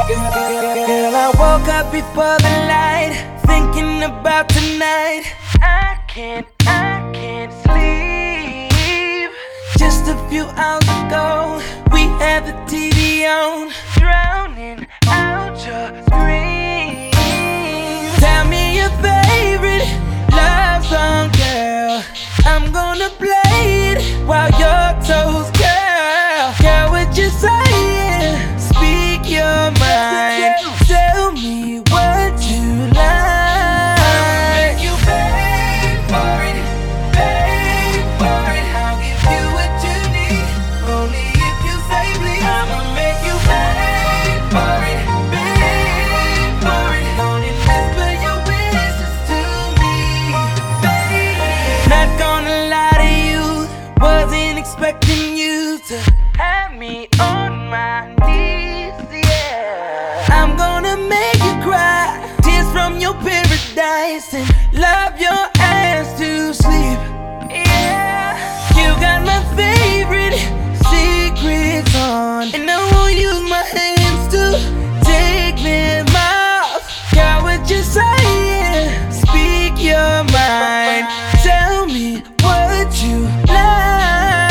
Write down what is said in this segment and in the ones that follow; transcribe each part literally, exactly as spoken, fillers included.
Girl, I woke up before the light, thinking about tonight. I can't, I can't sleep. Just a few hours ago, we had the T V on, drowning out your screams. Tell me your favorite love song, girl. I'm gonna play it while your toes, girl. Girl, what you saying? Speak your mind. Tell me what you like. You pay for it, pay for it. I'll give you what you need, only if you say please. I'ma make you pay for it, pay for it. Only whisper your wishes to me, babe. Not gonna lie to you, wasn't expecting you to have me on my knees, yeah. I'm gonna make you cry, tears from your paradise, and love your ass to sleep, yeah. You got my favorite secrets on, and I won't use my hands to take them off. Girl, what you saying? Speak your mind. Tell me what you like.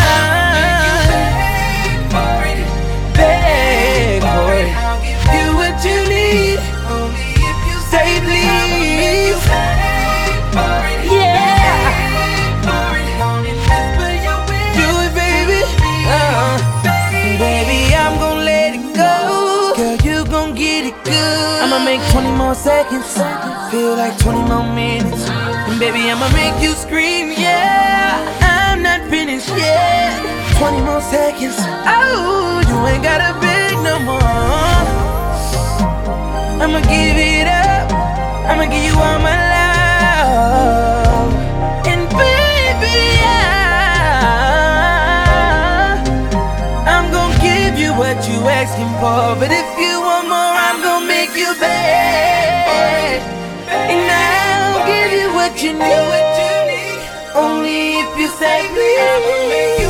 Beg for it, I'll give you what you need, only if you say please. Yeah, do it, baby. Uh-uh. Baby, I'm gon' let it go. Girl, you gon' get it good. I'ma make twenty more seconds feel like twenty more minutes, and baby, I'ma make you scream. Yeah, I'm not finished yet. Twenty more seconds. Oh, you ain't gotta beg no more. I'ma give it up, I'ma give you all my love, and baby, I, I'm gon' give you what you asking for. But if you want more, I'm gon' make you beg, and I'll give you what you need, only if you say please.